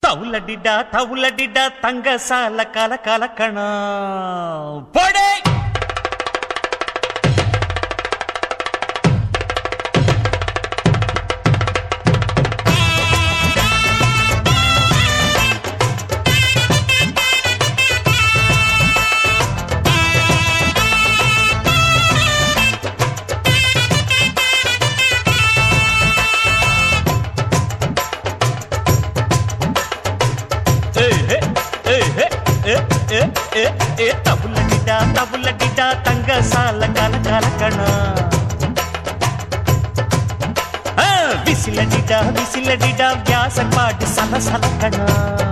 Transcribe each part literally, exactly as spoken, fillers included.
தவுலடிடா தவுலடிடா தங்க சால கல கலக்கணம் போடே. தவுலடிடா தவுலடிடா தங்க சால கல கலக்கணம் விசிலடிடா விசிலடிடா வியாச பாட்டு சல சலக்கணம்.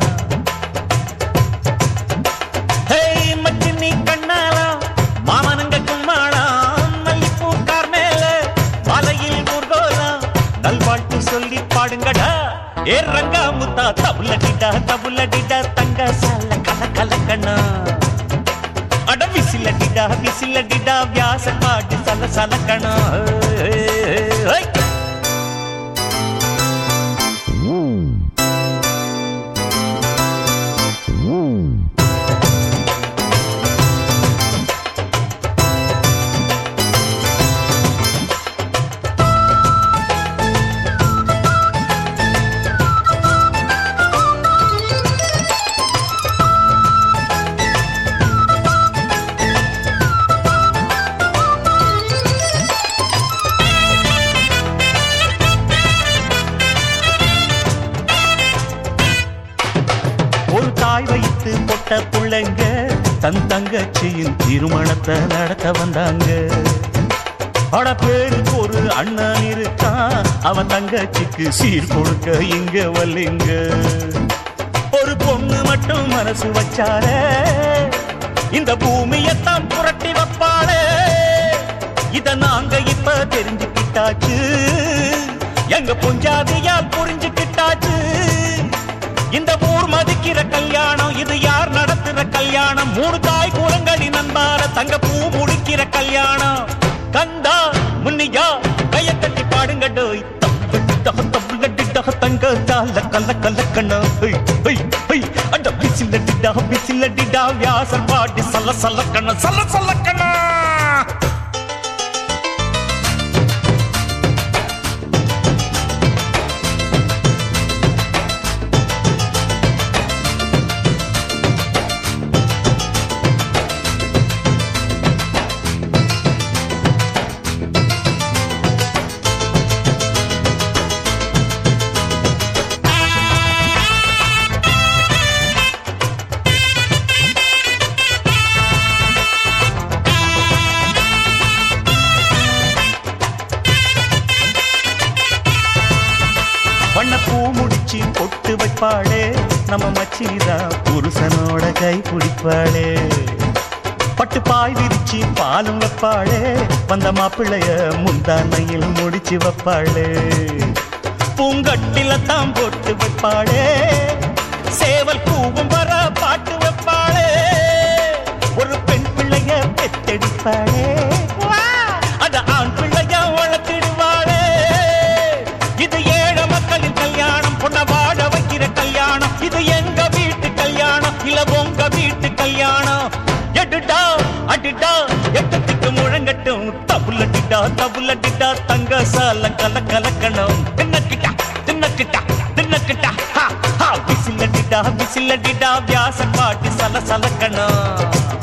மச்சி நீ கண்ணாலா மாமனங்க கும்மாளா மல்லிப்பூ கார் மேல மலையில் ஊர்கோலா நல்வாழ்த்து சொல்லி பாடுங்கடா ஏ ரங்கா முத்தா. தவுலடிடா தவுலடிடா தங்க சால கல கலக்கணம் அட விசிலடிடா விசிலடிடா வியாச பாட்டு சல சலக்கணம். ஒரு தாய் வைத்து பொட்ட புள்ளைங்க தன் தங்கச்சியின் திருமணத்தை நடத்த வந்தாங்க. அட பேருக்கு ஒரு அண்ணன் இருக்கான், அவன் தங்கச்சிக்கு சீர் கொடுக்க இங்க வல்லிங்க. ஒரு பொண்ணு மட்டும் மனசு வச்சாலே இந்த பூமியத்தான் புரட்டி வைப்பாளே. இத நாங்க இப்ப தெரிஞ்சுக்கிட்டாச்சு, எங்க பொஞ்சாதியால் புரிஞ்சுக்கிட்டாச்சு. இந்த ஊர் மதிக்கிற கல்யாணம், இது யார் நடத்துற கல்யாணம்? மூணு தாய் கூலங்களின் அன்பார தங்க பூ முடிக்கிற கல்யாணம். கந்தா முன்னியா கைய தட்டி பாடுங்கடோ. தங்க தால கல்ல கலக்கணும். அட பிசிலடிடா பிசிலடிடா வியாசர் பாட்டி சல்ல சலக்கணும் சல்ல சலக்கணும். வண்ண பூ முடிச்சு பொட்டு வைப்பாளே நம்ம மச்சிதா, புருஷனோட கை பிடிப்பாளே. பட்டு பாய் விரிச்சு பாலும் வைப்பாளே, வந்த மாப்பிள்ளைய முந்தானையில் முடிச்சு வைப்பாளே. பூங்கட்டில தான் பொட்டு வைப்பாளே, சேவல் பூவும் வர பாட்டு வைப்பாளே. ஒரு பெண் பிள்ளைய பெத்தெடுப்பாளே, அத ஆண் பிள்ளைய வளர்த்திடுவாளே. இது ஏழை மக்களின் கல்யாணம், பொண்ண வாழ வைக்கிற கல்யாணம். இது எங்க வீட்டு கல்யாணம் இல்ல உங்க வீட்டு கல்யாணம். எடுடா அடிடா எட்டத்துக்கு முழங்கட்டும். தவுலடிடா தவுலடிடா தங்க சால கல கலக்கணும். தின்னக்கிட்டா தின்னக்கிட்டா தின்னக்கிட்டா விசிலடிடா விசிலடிடா வியாச பாட்டி சல சலக்கணும்.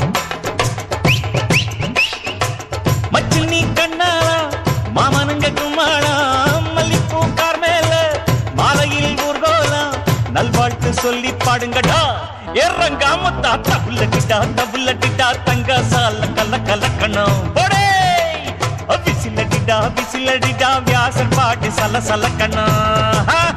மச்சி நீ கண்ணாலா மாமனங்க கும்மாளா மல்லிப்பூ கார் மேல மாலையில் ஊர்கோலா நல்வாழ்த்து சொல்லி பாடுங்கடா ஏறங்கா முத்தா. தவுலடிடா தவுலடிடா தங்க சால கல கலக்கணும். போடே விசிலடிடா விசிலடிடா வியாசர் பாட்டி சல சலக்கணும்.